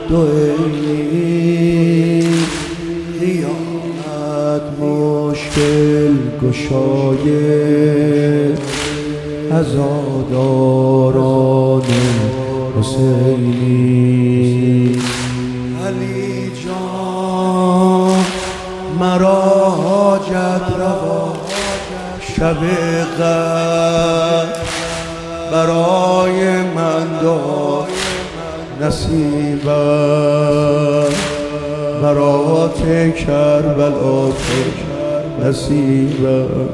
دو عینی، قیامت مشکل گشای عزاداران حسینی. علی جان مرا حاجت روا شب قدر برای من دار نصیبم، برات کربلا نصیبم،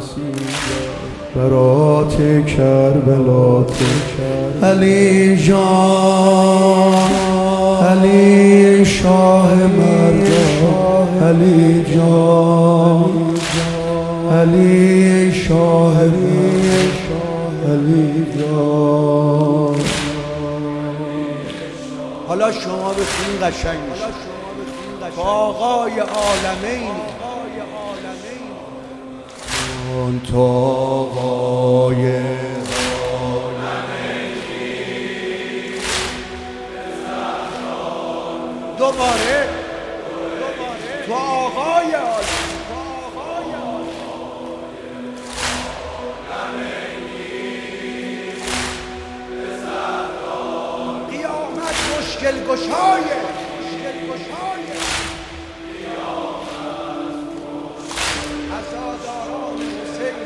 برات کربلا. علی جان علی شاه مردان، علی جان علی شاه مردان، علی جان. حالا شما بخونین قشنگ میشه. آقای عالمین، تو آقای دوباره تو آقای قیامت مشکل گشای عزاداران حسین.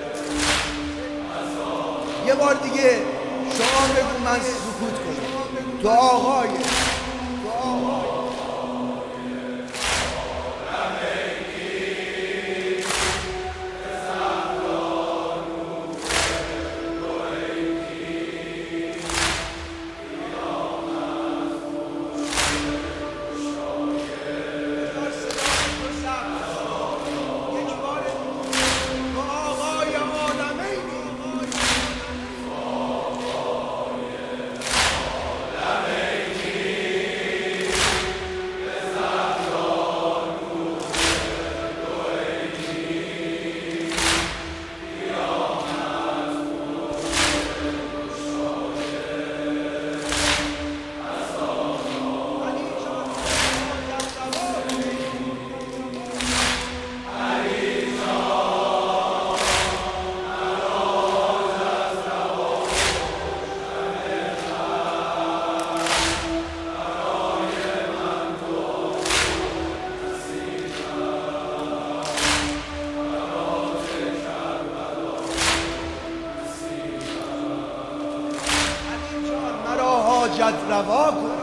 یه بار دیگه شما بگو من سکوت کنم. تو آقای حاجت روا کن.